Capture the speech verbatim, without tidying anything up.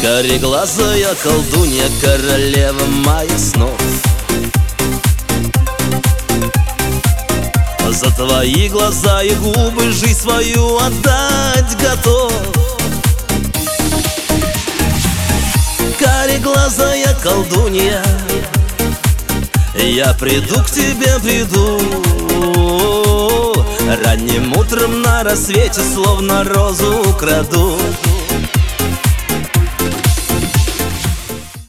Кореглазая колдунья, королева моих снов. За твои глаза и губы жизнь свою отдать готов. Кореглазая колдунья, я приду к тебе, приду. Ранним утром на рассвете словно розу украду.